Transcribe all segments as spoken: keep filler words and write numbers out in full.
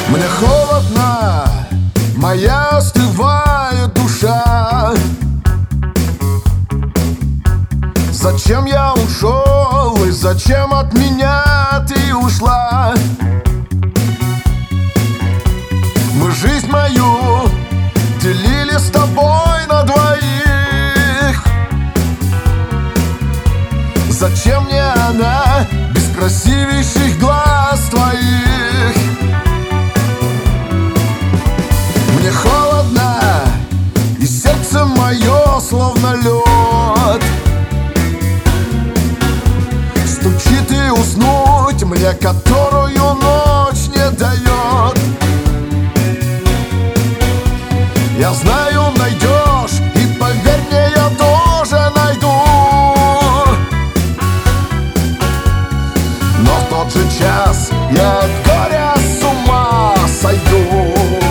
Мне холодно, моя остывает душа. Зачем я ушел и зачем от меня ты ушла? Мы жизнь мою делили с тобой на двоих. Зачем мне она без красивейших глаз твоих? Мне холодно, и сердце мое словно лед. Стучит и уснуть мне, которую ночь не дает. Я знаю, найдешь, и поверь мне, я тоже найду. Но в тот же час я от горя с ума сойду.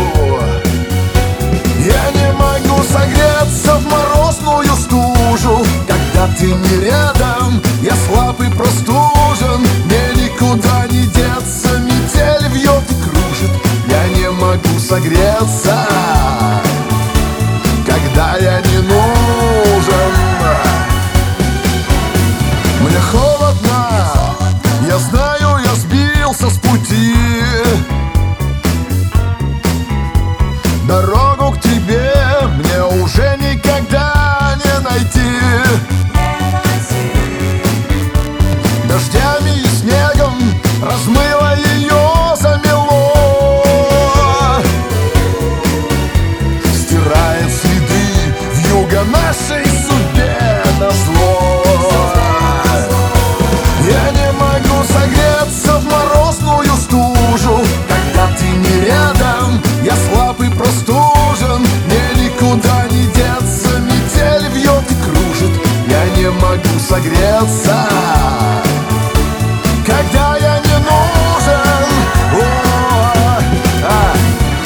Я не могу согреться в морозную стужу. Когда ты не рядом, я слаб и простужен. Мне никуда не деться, метель вьет и кружит. Я не могу согреться, когда я не нужен. Мне холодно, я знаю, я сбился с пути. Дорогу к тебе мне уже никогда не найти. Дождями и снегом размыло ее, замело. Стирает следы вьюга нашей судьбе назло. Я не могу согреться в морозную стужу. Когда ты не рядом, я слаб и простужен. Мне никуда не деться, метель вьет и кружит. Я не могу согреться, когда я не нужен. О, а.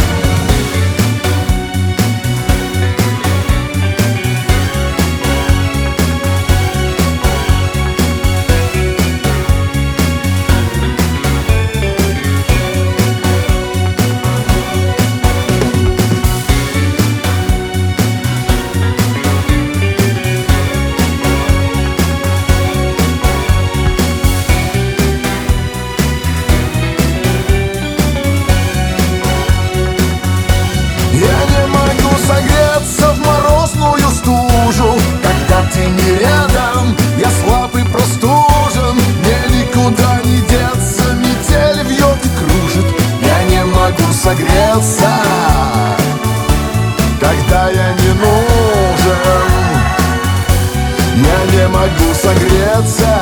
Согреться в морозную стужу. Когда ты не рядом, я слаб и простужен. Мне никуда не деться, метель вьет и кружит. Я не могу согреться, когда я не нужен. Я не могу согреться.